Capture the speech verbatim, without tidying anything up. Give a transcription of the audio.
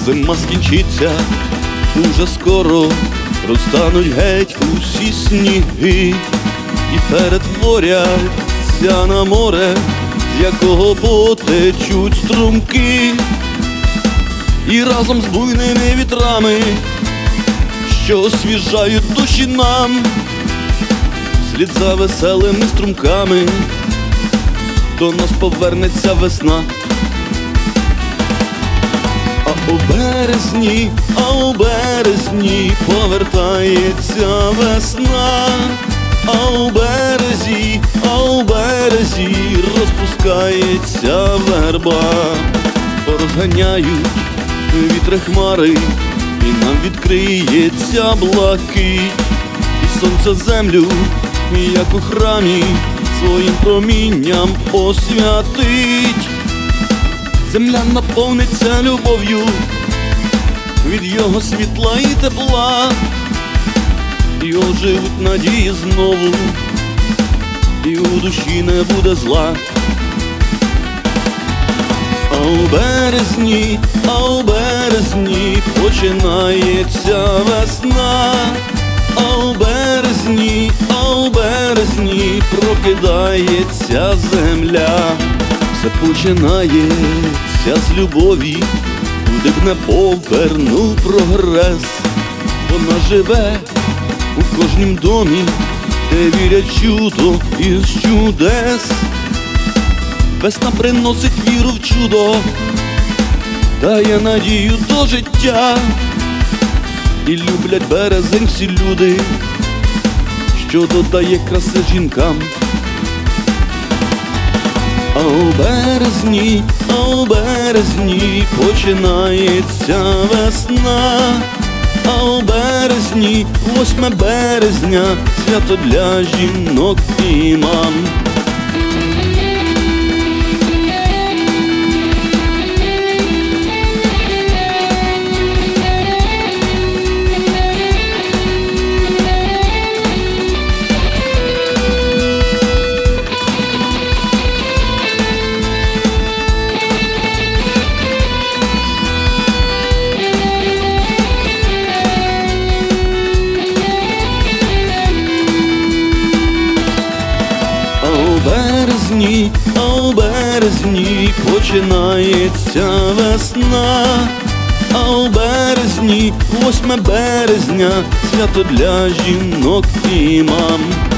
зима скінчиться, уже скоро розтануть геть усі сніги, і перетворяться на море, з якого потечуть струмки, і разом з буйними вітрами, що освіжають душі нам, слід за веселими струмками до нас повернеться весна. А у березні, а у березні повертається весна, а у березі, а у березі розпускається верба. Порозганяють вітри хмари, і нам відкриється блакить, і сонце землю, як у храмі, своїм промінням освятить. Земля наповниться любов'ю від його світла і тепла, і оживуть надії знову, і у душі не буде зла. А у березні, а у березні починається весна, а у березні, а у березні прокидається земля. Все починається з любові, куди б не повернув прогрес. Вона живе у кожнім домі, де вірять чудо із чудес. Весна приносить віру в чудо, дає надію до життя, і люблять березень всі люди, що додає краси жінкам. А у березні, а у березні починається весна, а у березні, восьме березня, свято для жінок і мам. А у березні починається весна, а у березні, восьме березня, свято для жінок і мам.